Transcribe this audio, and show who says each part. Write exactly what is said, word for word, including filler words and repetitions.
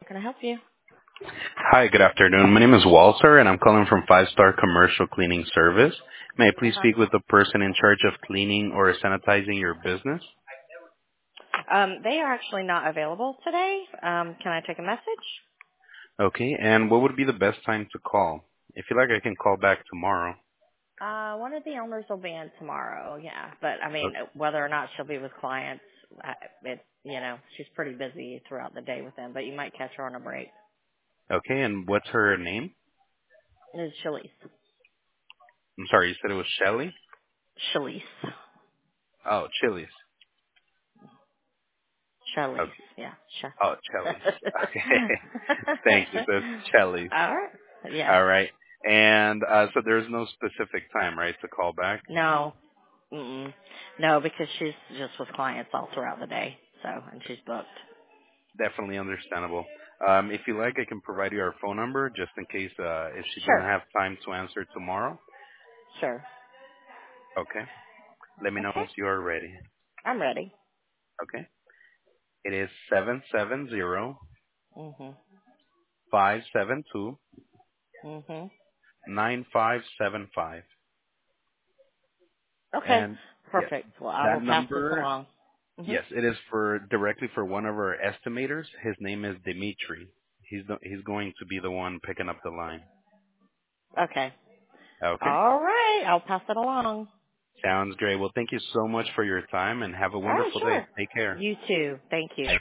Speaker 1: can I help you?
Speaker 2: Hi, good afternoon. My name is Walter, and I'm calling from Five Star Commercial Cleaning Service. May I please
Speaker 1: Uh-huh.
Speaker 2: speak with the person in charge of cleaning or sanitizing your business?
Speaker 1: Um, they are actually not available today. Um, can I take a message?
Speaker 2: Okay, and what would be the best time to call? If you like, I can call back tomorrow.
Speaker 1: Uh, one of the owners will be in tomorrow, yeah. But, I mean,
Speaker 2: O-
Speaker 1: whether or not she'll be with clients, I- it, you know, she's pretty busy throughout the day with them, but you might catch her on a break.
Speaker 2: Okay, and what's her name?
Speaker 1: It's Shalise.
Speaker 2: I'm sorry, you said it was Shelly?
Speaker 1: Shalise.
Speaker 2: Oh, Chili's.
Speaker 1: Shalise,
Speaker 2: Okay.
Speaker 1: yeah.
Speaker 2: Oh,
Speaker 1: Sh-
Speaker 2: Chili's. Okay. Thank you. So it's Chili's.
Speaker 1: All right. Yes.
Speaker 2: All right. And uh, so there's no specific time, right, to call back?
Speaker 1: No. Mm-mm. No, because she's just with clients all throughout the day, so, and she's booked.
Speaker 2: Definitely understandable. Um, if you like, I can provide you our phone number just in case uh, if she doesn't
Speaker 1: Sure.
Speaker 2: have time to answer tomorrow.
Speaker 1: Sure.
Speaker 2: Okay. Let me know
Speaker 1: Okay.
Speaker 2: once you are ready.
Speaker 1: I'm ready.
Speaker 2: Okay. It is seven seven zero
Speaker 1: Mhm.
Speaker 2: five seven two
Speaker 1: Mhm.
Speaker 2: nine five seven five.
Speaker 1: Okay.
Speaker 2: And yes,
Speaker 1: Perfect. Well, I will
Speaker 2: that
Speaker 1: pass this
Speaker 2: number,
Speaker 1: along. Mhm.
Speaker 2: yes, it is for directly for one of our estimators. His name is Dimitri. He's the, he's going to be the one picking up the line.
Speaker 1: Okay.
Speaker 2: Okay.
Speaker 1: All right. I'll pass it along.
Speaker 2: Sounds great. Well, thank you so much for your time and have a
Speaker 1: All right.
Speaker 2: wonderful day.
Speaker 1: Sure.
Speaker 2: Take care.
Speaker 1: You too. Thank you.